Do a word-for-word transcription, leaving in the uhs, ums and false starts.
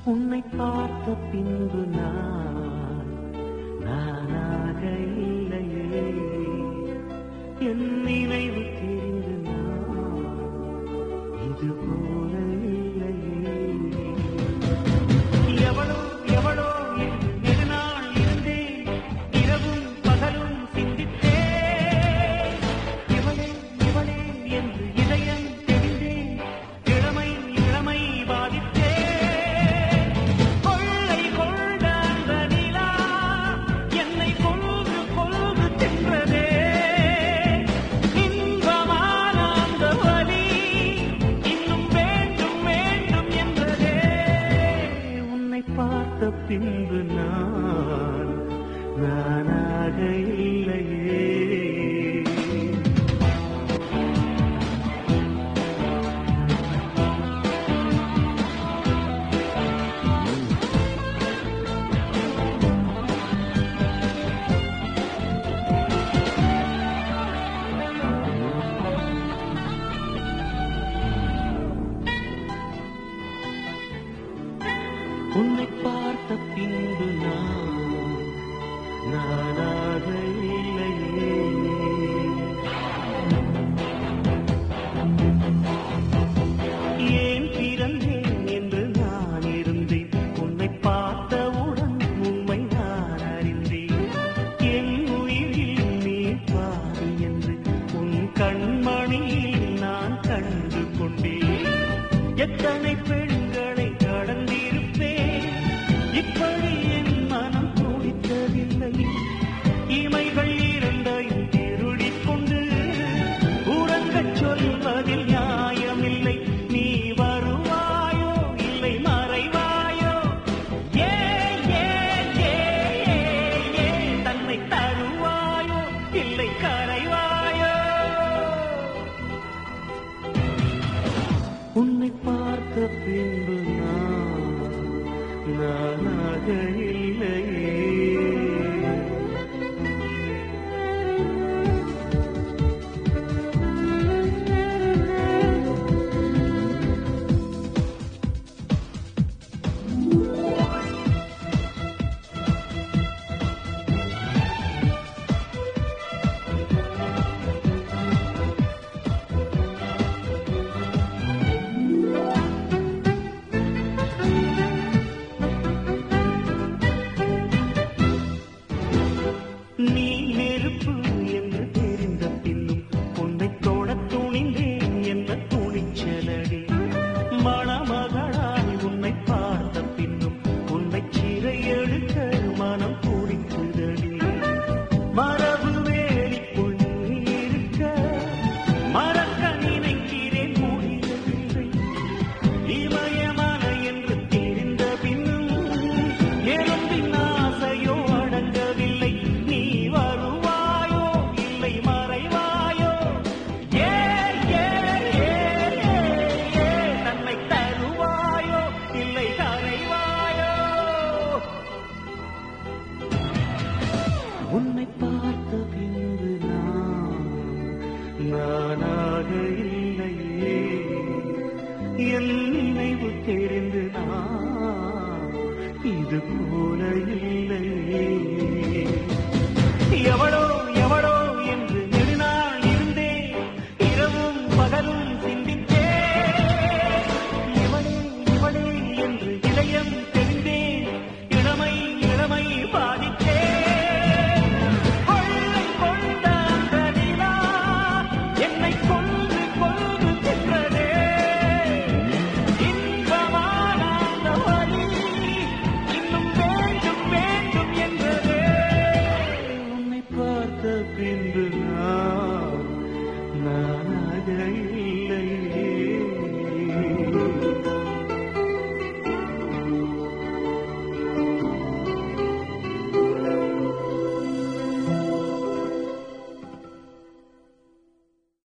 உன்னை பார்த்த பின்பு நான் நானாக இல்லையே, என் நினைவு தெரிந்து நான் இது போல இல்லையே. எவளோ எவளோ என் நெடுநாள் இருந்தேன், இரவும் பகலும் சிந்தித்தேன். இவளே இவளே என்று இதயம் தெரிந்தேன், இளமை இளமை பாதித்தேன். கொள்ளை கொண்ட அந்த நிலா என்னை கொல்கு கொல்கு தின்றதே. இன்பமான அந்த வலி இன்னும் வேண்டும் வேண்டும் என்றதே. உன்னை பார்த்த பின்பு நான் நானாக இல்லையே. உன்னை பார்த்த பின்பு நான் நானாக இல்லையே. ஏன் பிறந்தேன் என்று நான் இருந்தேன், உன்னை பார்த்தவுடன் உண்மை நான் அறிந்தேன். என் உயிரில் நீ பாதி என்று உன் கண்மணியில் நான் கண்டு கொண்டேன். எத்தனை பெண்களை கடந்திருப்பேன், இப்படி என் மனம் துடித்ததில்லை. இமைகள் இரண்டையும் திருடிக் கொண்டு உறங்கச் சொல்வதில் நியாயமில்லை. நீ வருவாயோ இல்லை மறைவாயோ, ஏ ஏ ஏ ஏ தன்னை தருவாயோ இல்லை கரைவாயோ. உன்னை பார்த்த பின்பு நான் நானாக